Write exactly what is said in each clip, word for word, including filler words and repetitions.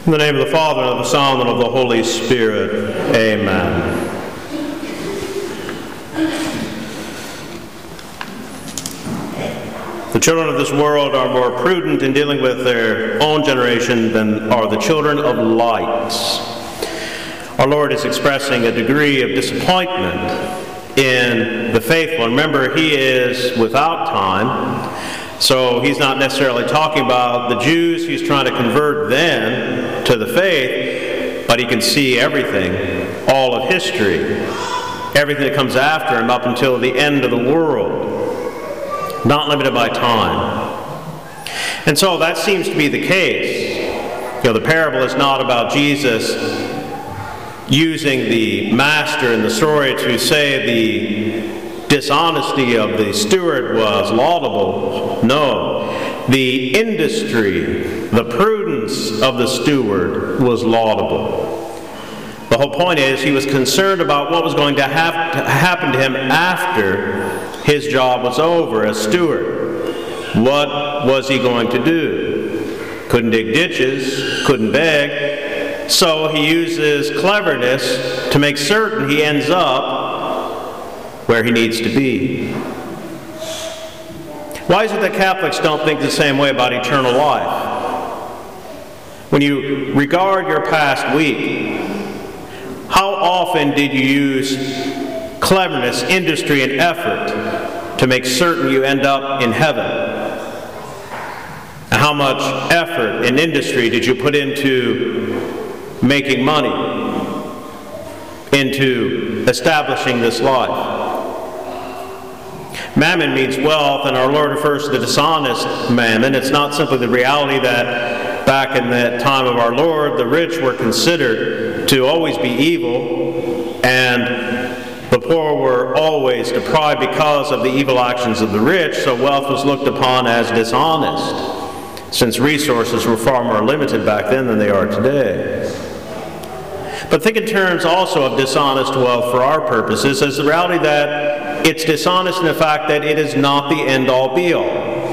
In the name of the Father, and of the Son, and of the Holy Spirit. Amen. The children of this world are more prudent in dealing with their own generation than are the children of light. Our Lord is expressing a degree of disappointment in the faithful. Remember, He is without time, so He's not necessarily talking about the Jews He's trying to convert then to the faith, but He can see everything, all of history, everything that comes after Him up until the end of the world, not limited by time. And so that seems to be the case. You know, the parable is not about Jesus using the master in the story to say the dishonesty of the steward was laudable. No. The industry, the prudence of the steward was laudable. The whole point is he was concerned about what was going to, have to happen to him after his job was over as steward. What was he going to do? Couldn't dig ditches, couldn't beg, so he uses cleverness to make certain he ends up where he needs to be. Why is it that Catholics don't think the same way about eternal life? When you regard your past week, how often did you use cleverness, industry, and effort to make certain you end up in heaven? And how much effort and industry did you put into making money, into establishing this life? Mammon means wealth, and our Lord refers to the dishonest mammon. It's not simply the reality that back in that time of our Lord, the rich were considered to always be evil, and the poor were always deprived because of the evil actions of the rich, so wealth was looked upon as dishonest, since resources were far more limited back then than they are today. But think in terms also of dishonest wealth for our purposes as the reality that it's dishonest in the fact that it is not the end-all be-all.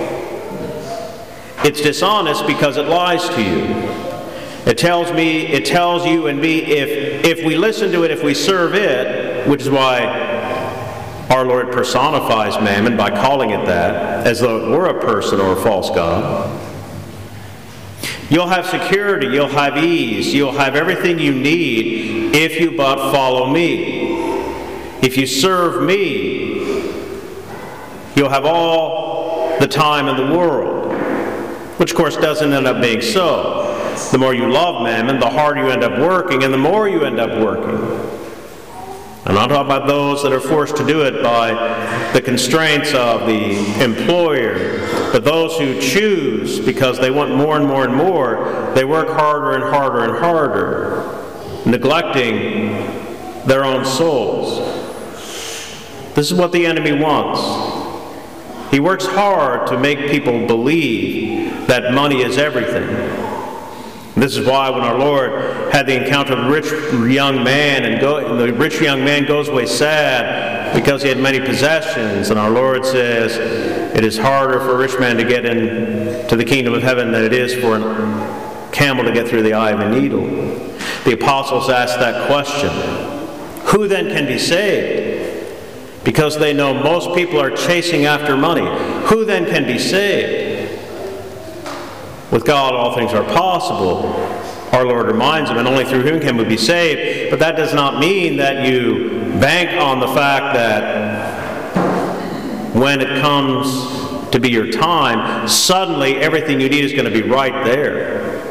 It's dishonest because it lies to you. It tells me, it tells you and me, if, if we listen to it, if we serve it, which is why our Lord personifies mammon by calling it that, as though it were a person or a false god. You'll have security, you'll have ease, you'll have everything you need if you but follow me. If you serve me, you'll have all the time in the world, which of course doesn't end up being so. The more you love mammon, the harder you end up working, and the more you end up working. I'm not talking about those that are forced to do it by the constraints of the employer, but those who choose because they want more and more and more, they work harder and harder and harder, neglecting their own souls. This is what the enemy wants. He works hard to make people believe that money is everything. This is why when our Lord had the encounter with the rich young man, and go, the rich young man goes away sad because he had many possessions, and our Lord says, it is harder for a rich man to get into the kingdom of heaven than it is for a camel to get through the eye of a needle. The apostles asked that question. Who then can be saved? Because they know most people are chasing after money. Who then can be saved? With God, all things are possible. Our Lord reminds them, and only through Him can we be saved. But that does not mean that you bank on the fact that when it comes to be your time, suddenly everything you need is going to be right there.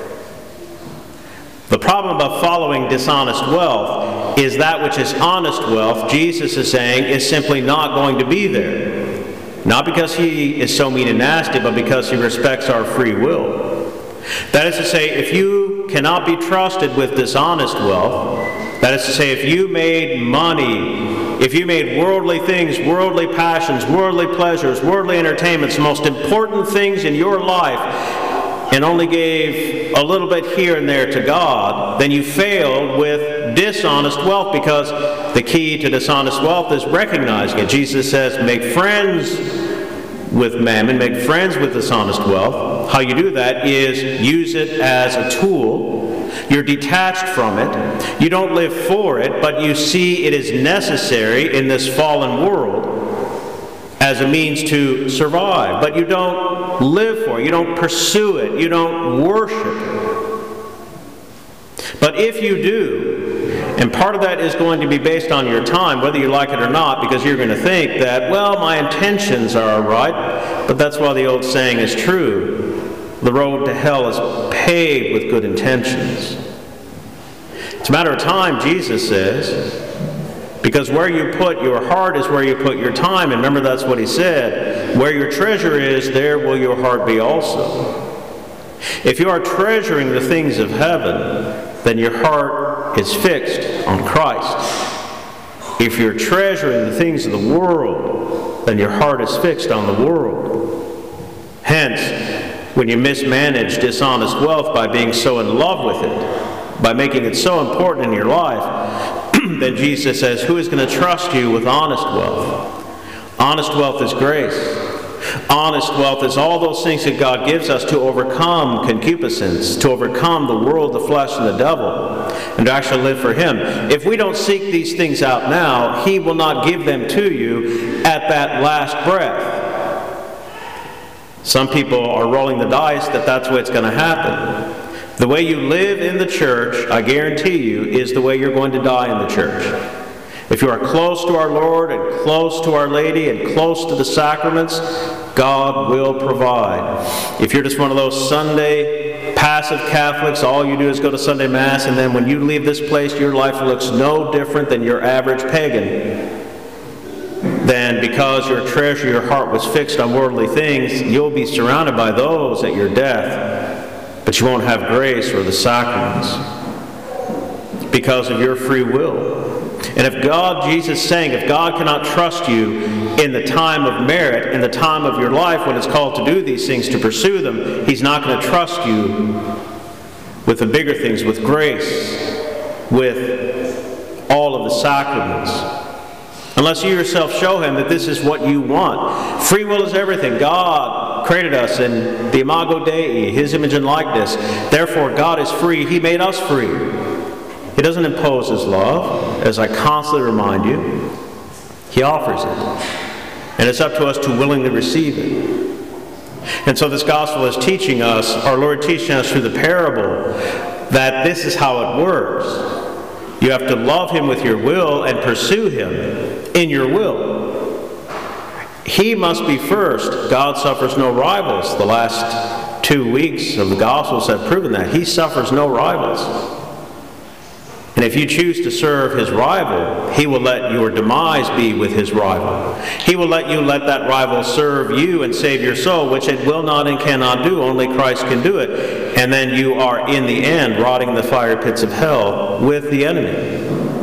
The problem about following dishonest wealth is that which is honest wealth, Jesus is saying, is simply not going to be there. Not because He is so mean and nasty, but because He respects our free will. That is to say, if you cannot be trusted with dishonest wealth, that is to say, if you made money, if you made worldly things, worldly passions, worldly pleasures, worldly entertainments, the most important things in your life, and only gave a little bit here and there to God, then you failed with dishonest wealth, because the key to dishonest wealth is recognizing it. Jesus says, make friends with mammon, make friends with dishonest wealth. how you do that is use it as a tool. You're detached from it. You don't live for it, but you see it is necessary in this fallen world as a means to survive. But you don't live for it. You don't pursue it. You don't worship it. But if you do, and part of that is going to be based on your time, whether you like it or not, because you're going to think that, well, my intentions are right, but that's why the old saying is true. The road to hell is paved with good intentions. It's a matter of time, Jesus says, because where you put your heart is where you put your time. And remember, that's what he said. Where your treasure is, there will your heart be also. If you are treasuring the things of heaven, then your heart is fixed on Christ. If you're treasuring the things of the world, then your heart is fixed on the world. Hence, when you mismanage dishonest wealth by being so in love with it, by making it so important in your life, then Jesus says, who is going to trust you with honest wealth? Honest wealth is grace. Honest wealth is all those things that God gives us to overcome concupiscence, to overcome the world, the flesh, and the devil, and to actually live for Him. If we don't seek these things out now, He will not give them to you at that last breath. Some people are rolling the dice that that's what's going to happen. The way you live in the church, I guarantee you, is the way you're going to die in the church. If you are close to our Lord and close to Our Lady and close to the sacraments, God will provide. If you're just one of those Sunday passive Catholics, all you do is go to Sunday Mass, and then when you leave this place, your life looks no different than your average pagan, then because your treasure, your heart was fixed on worldly things, you'll be surrounded by those at your death. But you won't have grace or the sacraments because of your free will. And if God, Jesus is saying, if God cannot trust you in the time of merit, in the time of your life when it's called to do these things, to pursue them, He's not going to trust you with the bigger things, with grace, with all of the sacraments. Unless you yourself show Him that this is what you want. Free will is everything. God created us in the Imago Dei, His image and likeness. Therefore, God is free. He made us free. He doesn't impose His love, as I constantly remind you. He offers it. And it's up to us to willingly receive it. And so this gospel is teaching us, our Lord teaching us through the parable, that this is how it works. You have to love Him with your will and pursue Him in your will. He must be first. God suffers no rivals. The last two weeks of the Gospels have proven that. He suffers no rivals. And if you choose to serve His rival, He will let your demise be with His rival. He will let you let that rival serve you and save your soul, which it will not and cannot do. Only Christ can do it. And then you are, in the end, rotting in the fire pits of hell with the enemy.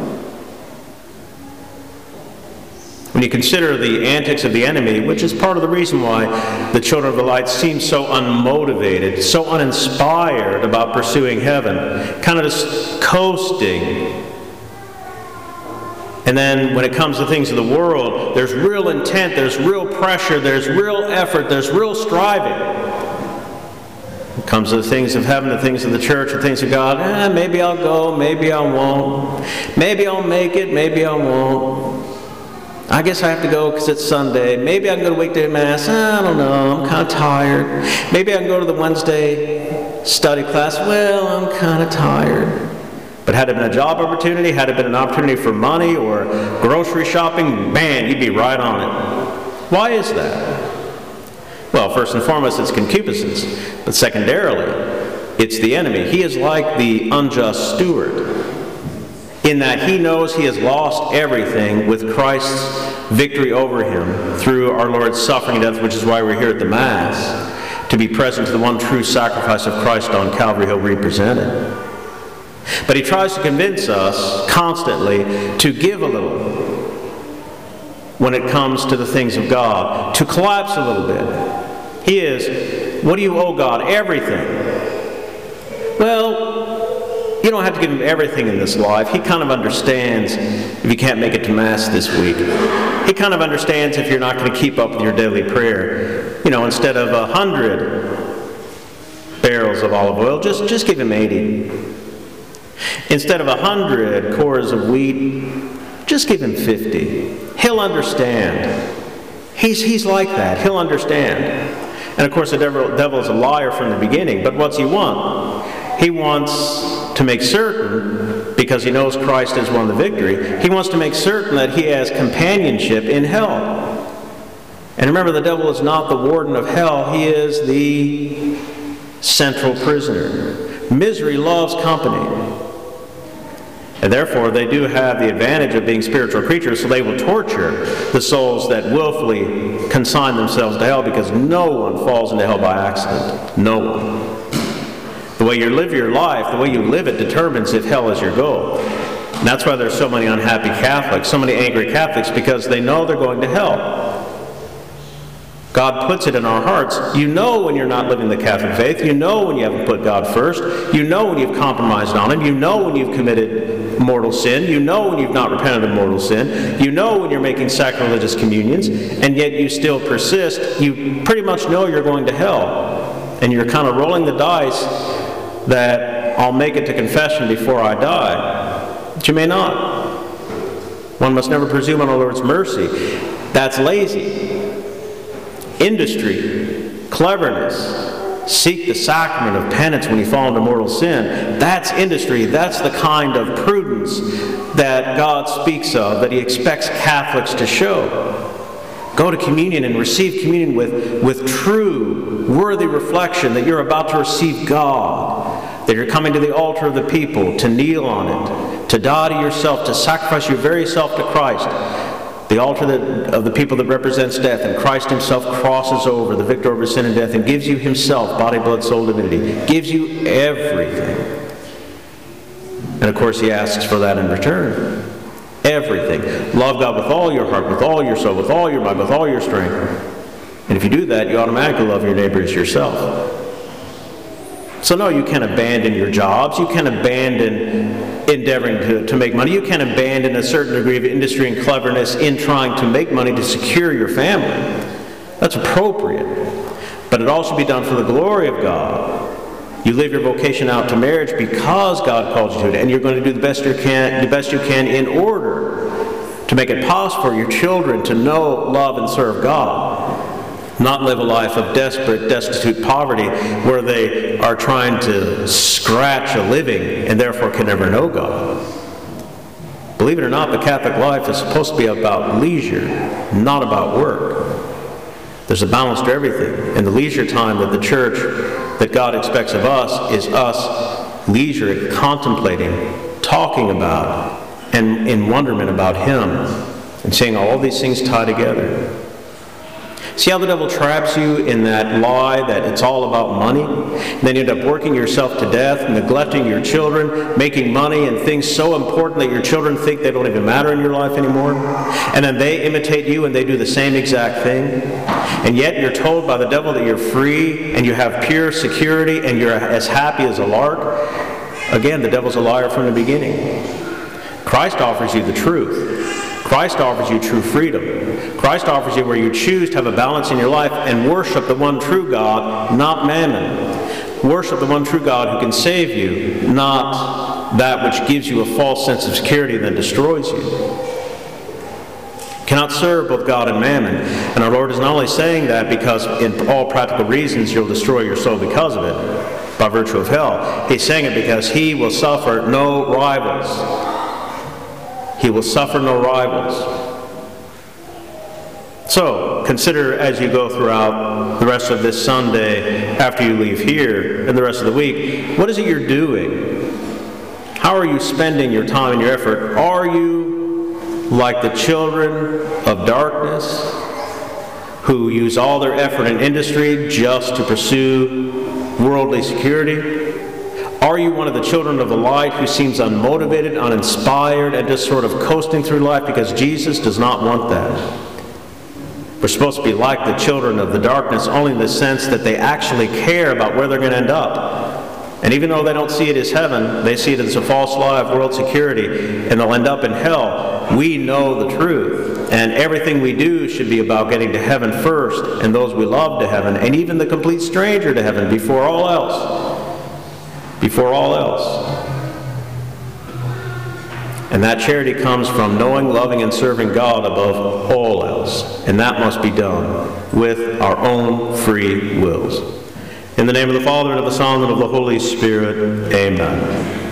When you consider the antics of the enemy, which is part of the reason why the children of the light seem so unmotivated, so uninspired about pursuing heaven, kind of just coasting. And then when it comes to things of the world, there's real intent, there's real pressure, there's real effort, there's real striving. When it comes to the things of heaven, the things of the church, the things of God, eh, maybe I'll go, maybe I won't. Maybe I'll make it, maybe I won't. I guess I have to go because it's Sunday. Maybe I can go to weekday Mass. I don't know. I'm kind of tired. Maybe I can go to the Wednesday study class. Well, I'm kind of tired. But had it been a job opportunity, had it been an opportunity for money or grocery shopping, man, you'd be right on it. Why is that? Well, first and foremost, it's concupiscence. But secondarily, it's the enemy. He is like the unjust steward, in that he knows he has lost everything with Christ's victory over him through our Lord's suffering and death, which is why we're here at the Mass, to be present to the one true sacrifice of Christ on Calvary Hill represented. But he tries to convince us constantly to give a little when it comes to the things of God, to collapse a little bit. He is, what do you owe God? Everything. Well, you don't have to give Him everything in this life. He kind of understands if you can't make it to Mass this week. He kind of understands if you're not going to keep up with your daily prayer. You know, instead of a hundred barrels of olive oil, just, just give him eighty. Instead of a hundred cores of wheat, just give him fifty. He'll understand. He's, he's like that. He'll understand. And of course, the devil, devil is a liar from the beginning. But what's he want? He wants to make certain, because he knows Christ has won the victory, he wants to make certain that he has companionship in hell. And remember, the devil is not the warden of hell. He is the central prisoner. Misery loves company. And therefore, they do have the advantage of being spiritual creatures, so they will torture the souls that willfully consign themselves to hell, because no one falls into hell by accident. No one. The way you live your life, the way you live it, determines if hell is your goal. And that's why there's so many unhappy Catholics, so many angry Catholics, because they know they're going to hell. God puts it in our hearts. You know when you're not living the Catholic faith. You know when you haven't put God first. You know when you've compromised on Him. You know when you've committed mortal sin. You know when you've not repented of mortal sin. You know when you're making sacrilegious communions, and yet you still persist. You pretty much know you're going to hell. And you're kind of rolling the dice that I'll make it to confession before I die. But you may not. One must never presume on our Lord's mercy. That's lazy. Industry, cleverness, seek the sacrament of penance when you fall into mortal sin. That's industry. That's the kind of prudence that God speaks of, that He expects Catholics to show. Go to communion and receive communion with, with true, worthy reflection that you're about to receive God, that you're coming to the altar of the people to kneel on it, to die to yourself, to sacrifice your very self to Christ. The altar that, of the people that represents death, and Christ Himself crosses over, the victor over sin and death, and gives you Himself, body, blood, soul, divinity. Gives you everything. And of course He asks for that in return. Everything. Love God with all your heart, with all your soul, with all your mind, with all your strength. And if you do that, you automatically love your neighbor as yourself. So no, you can abandon your jobs. You can abandon endeavoring to, to make money. You can abandon a certain degree of industry and cleverness in trying to make money to secure your family. That's appropriate. But it all should be done for the glory of God. You live your vocation out to marriage because God called you to it, and you're going to do the best you can, the best you can in order to make it possible for your children to know, love, and serve God. Not live a life of desperate, destitute poverty where they are trying to scratch a living and therefore can never know God. Believe it or not, the Catholic life is supposed to be about leisure, not about work. There's a balance to everything. And the leisure time that the Church, that God expects of us, is us leisure, contemplating, talking about, and in wonderment about Him, and seeing all these things tie together. See how the devil traps you in that lie that it's all about money? And then you end up working yourself to death, neglecting your children, making money and things so important that your children think they don't even matter in your life anymore. And then they imitate you and they do the same exact thing. And yet you're told by the devil that you're free and you have pure security and you're as happy as a lark. Again, the devil's a liar from the beginning. Christ offers you the truth. Christ offers you true freedom. Christ offers you where you choose to have a balance in your life and worship the one true God, not mammon. Worship the one true God who can save you, not that which gives you a false sense of security and then destroys you. You cannot serve both God and mammon. And our Lord is not only saying that because in all practical reasons you'll destroy your soul because of it, by virtue of hell. He's saying it because He will suffer no rivals. He will suffer no rivals. So, consider as you go throughout the rest of this Sunday, after you leave here, and the rest of the week, what is it you're doing? How are you spending your time and your effort? Are you like the children of darkness, who use all their effort and industry just to pursue worldly security? Are you one of the children of the light who seems unmotivated, uninspired, and just sort of coasting through life because Jesus does not want that? We're supposed to be like the children of the darkness only in the sense that they actually care about where they're going to end up. And even though they don't see it as heaven, they see it as a false lie of world security, and they'll end up in hell. We know the truth. And everything we do should be about getting to heaven first, and those we love to heaven, and even the complete stranger to heaven before all else. Before all else. And that charity comes from knowing, loving, and serving God above all else. And that must be done with our own free wills. In the name of the Father, and of the Son, and of the Holy Spirit, amen.